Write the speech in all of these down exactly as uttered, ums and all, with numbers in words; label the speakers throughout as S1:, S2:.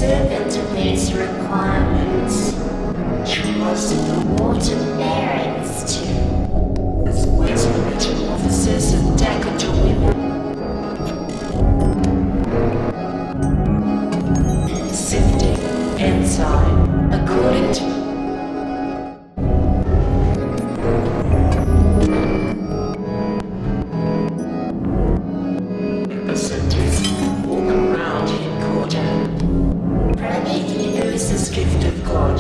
S1: servant of these requirements. Trust the water bearings to as waste metamorphosis of Decatur women. Sifting enzyme according to gift of God.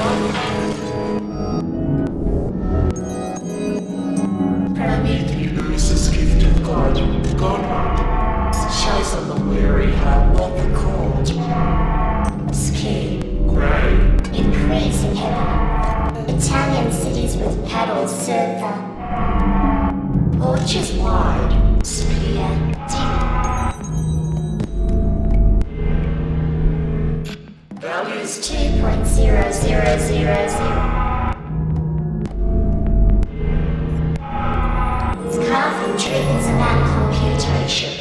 S1: Prometheus' gift of God. God shows on the weary how what the called. Ski. Grey. In praise in heaven. Italian cities with paddles serve the porches wide. Spear deep. Values two point zero zero zero zero. Carpentry is about computation.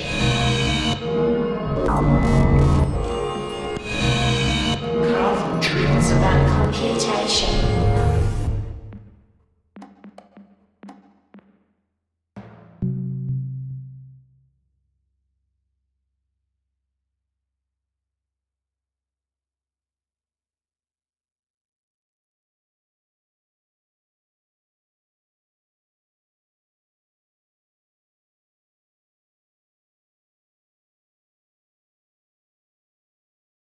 S1: Carpentry is about computation.